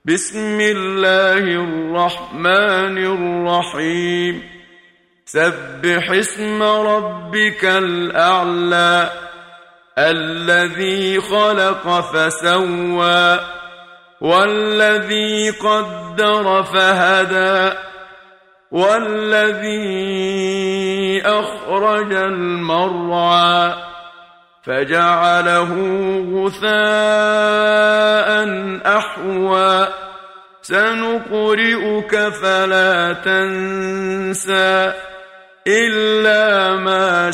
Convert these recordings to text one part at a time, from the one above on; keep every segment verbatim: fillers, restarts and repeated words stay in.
بسم الله الرحمن الرحيم سبح اسم ربك الأعلى الذي خلق فسوى والذي قدر فهدى والذي أخرج المرعى فجعله غثاء أحوى سنقرئك فلا تنسى إلا ما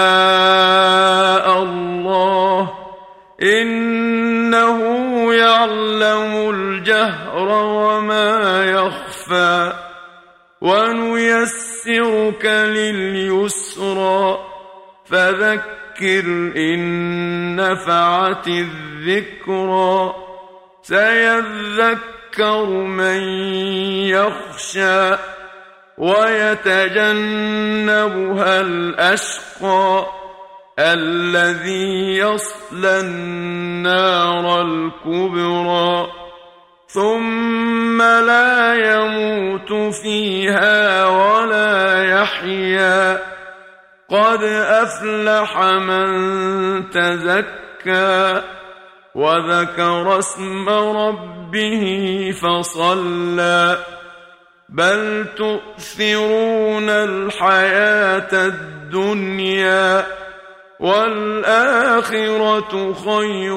شاء الله إنه يعلم الجهر وما يخفى ونيسرك لليسرى فذكر إن نفعت الذكرى سيذكر من يخشى ويتجنبها الأشقى الذي يصلى النار الكبرى ثم لا يموت فيها ولا يحيا قد أفلح من تزكى وذكر اسم ربه فصلى بل تؤثرون الحياة الدنيا والآخرة خير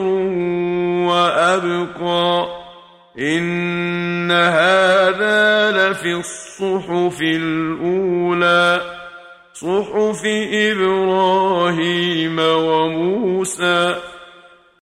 وأبقى إن هذا لفي الصحف الأولى صحف إبراهيم وموسى